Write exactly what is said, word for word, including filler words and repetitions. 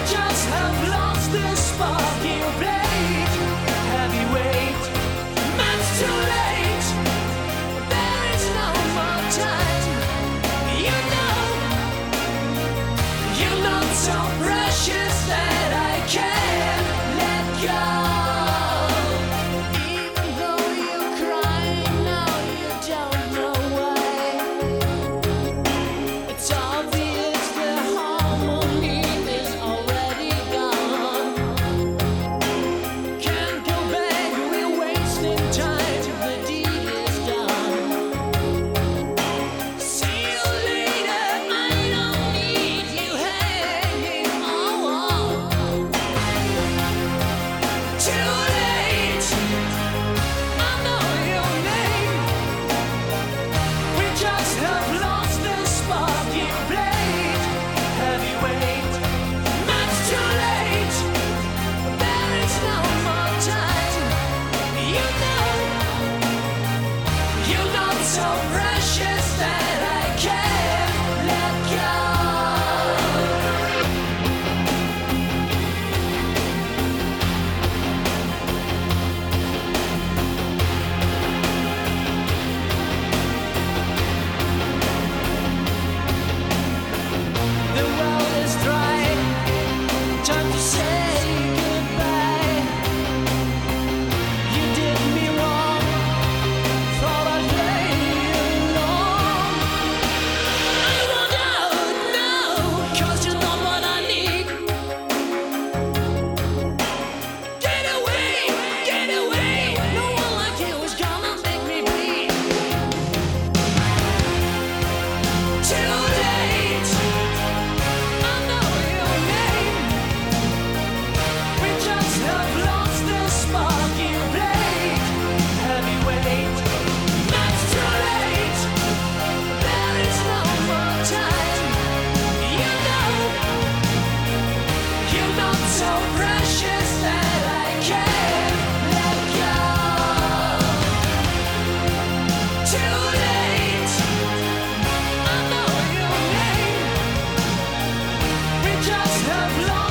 just have lost the spark in your blade. Heavyweight, much too late. There is no more time. You know, you're not so precious that I can't let go. Even though you're crying now, you don't know why. It's obvious the harmony is already gone. Can't go back, we're wasting time till the deed is done. See you later, I don't need you hanging on. Too late, I know your name. We just have lost the spark you played. Heavyweight, much too late. There is no more time. You know, you're not so precious that I can't let go. The well is dry. Time to say goodbye. You did me wrong. Thought I'd play along. I want out now, 'cause you're not what I need. Get away, get away. No one like you is gonna make me bleed. Too late, I know your name. We just have lost the spark you played. Heavyweight, much too late. There is no more time. You know, you're not so precious that I can't let go. Too late, I know your name. We just have lost